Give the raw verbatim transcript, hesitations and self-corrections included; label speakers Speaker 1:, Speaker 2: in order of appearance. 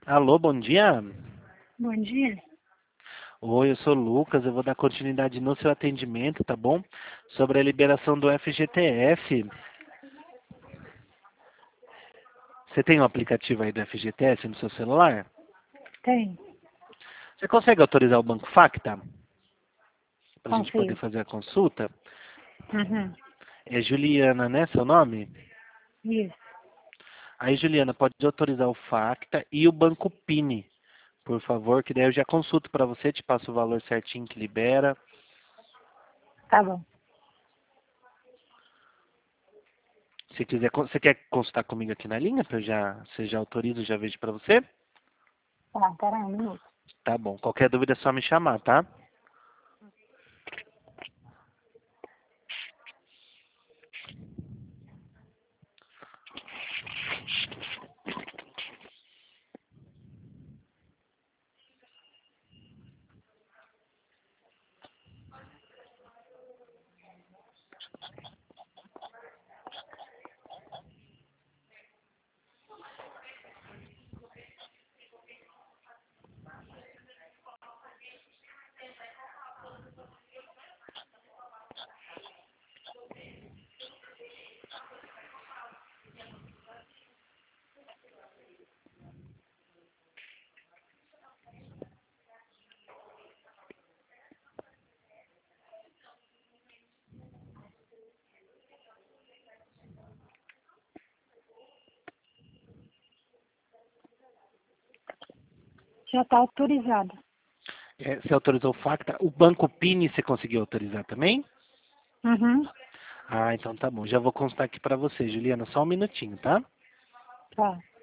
Speaker 1: Alô, bom dia.
Speaker 2: Bom dia.
Speaker 1: Oi, eu sou o Lucas, eu vou dar continuidade no seu atendimento, tá bom? Sobre a liberação do F G T F. Você tem o aplicativo aí do F G T S no seu celular?
Speaker 2: Tem.
Speaker 1: Você consegue autorizar o Banco Facta? Para a gente poder
Speaker 2: Consigo.
Speaker 1: fazer a consulta?
Speaker 2: Uhum.
Speaker 1: É Juliana, né, seu nome?
Speaker 2: Isso.
Speaker 1: Aí, Juliana, pode autorizar o Facta e o Banco Pini, por favor, que daí eu já consulto para você, te passo o valor certinho que libera.
Speaker 2: Tá bom.
Speaker 1: Se quiser, você quer consultar comigo aqui na linha, para eu já, você já autoriza, eu já vejo para você?
Speaker 2: Tá, pera aí um minuto.
Speaker 1: Tá bom. Qualquer dúvida é só me chamar, tá?
Speaker 2: Já tá autorizado.
Speaker 1: É, você autorizou o Facta. O Banco Pini você conseguiu autorizar também?
Speaker 2: Uhum.
Speaker 1: Ah, então tá bom. Já vou constar aqui para você, Juliana. Só um minutinho, tá?
Speaker 2: Tá.